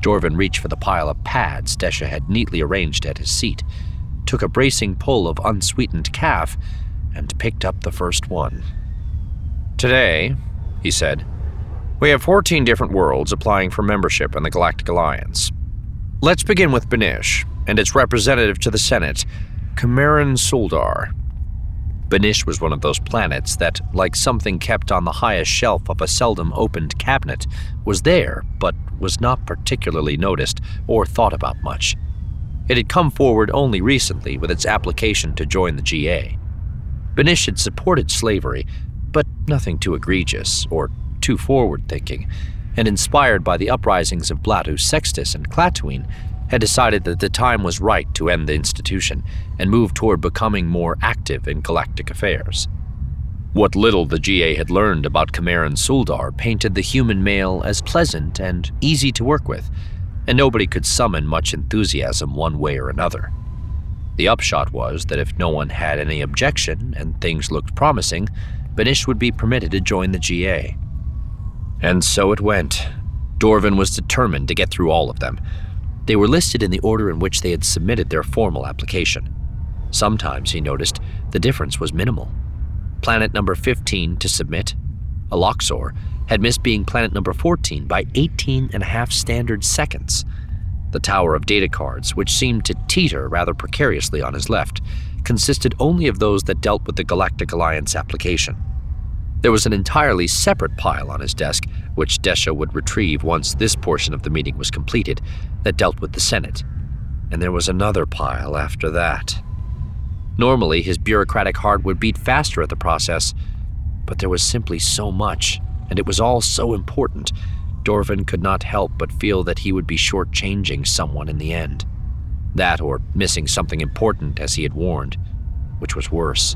Dorvin reached for the pile of pads Desha had neatly arranged at his seat, took a bracing pull of unsweetened caf, and picked up the first one. "Today," he said, "we have 14 different worlds applying for membership in the Galactic Alliance. Let's begin with Benish and its representative to the Senate, Cameron Soldar." Benish was one of those planets that, like something kept on the highest shelf of a seldom-opened cabinet, was there, but was not particularly noticed or thought about much. It had come forward only recently with its application to join the GA. Benish had supported slavery, but nothing too egregious or too forward-thinking, and inspired by the uprisings of Blatu Sextus and Clatooine, had decided that the time was right to end the institution and move toward becoming more active in galactic affairs. What little the GA had learned about Cameron Soldar painted the human male as pleasant and easy to work with, and nobody could summon much enthusiasm one way or another. The upshot was that if no one had any objection and things looked promising, Benish would be permitted to join the GA. And so it went. Dorvin was determined to get through all of them. They were listed in the order in which they had submitted their formal application. Sometimes, he noticed, the difference was minimal. Planet number 15 to submit, Aloxor, had missed being planet number 14 by 18.5 standard seconds. The tower of data cards, which seemed to teeter rather precariously on his left, consisted only of those that dealt with the Galactic Alliance application. There was an entirely separate pile on his desk, which Desha would retrieve once this portion of the meeting was completed, that dealt with the Senate. And there was another pile after that. Normally, his bureaucratic heart would beat faster at the process, but there was simply so much, and it was all so important, Dorvin could not help but feel that he would be shortchanging someone in the end. That or missing something important, as he had warned, which was worse.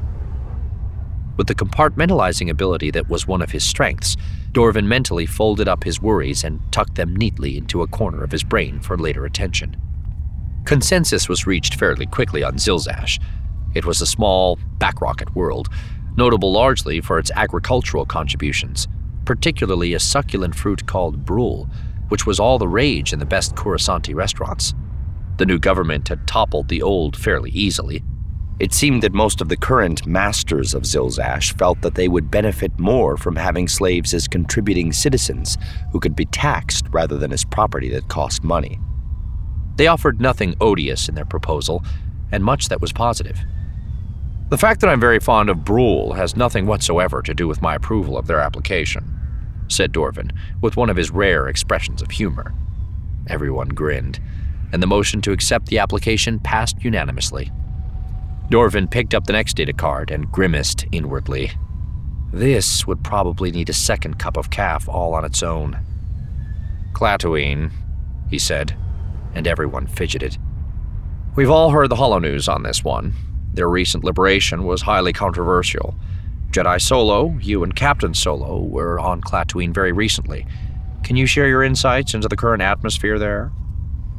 With the compartmentalizing ability that was one of his strengths, Dorvin mentally folded up his worries and tucked them neatly into a corner of his brain for later attention. Consensus was reached fairly quickly on Zilzash. It was a small, backrocket world, notable largely for its agricultural contributions, particularly a succulent fruit called brule, which was all the rage in the best Coruscanti restaurants. The new government had toppled the old fairly easily. It seemed that most of the current masters of Zilzash felt that they would benefit more from having slaves as contributing citizens who could be taxed rather than as property that cost money. They offered nothing odious in their proposal, and much that was positive. "The fact that I'm very fond of brule has nothing whatsoever to do with my approval of their application," said Dorvin, with one of his rare expressions of humor. Everyone grinned, and the motion to accept the application passed unanimously. Dorvin picked up the next data card and grimaced inwardly. This would probably need a second cup of caf all on its own. "Clatooine," he said, and everyone fidgeted. "We've all heard the holo news on this one. Their recent liberation was highly controversial. Jedi Solo, you and Captain Solo were on Clatooine very recently. Can you share your insights into the current atmosphere there?"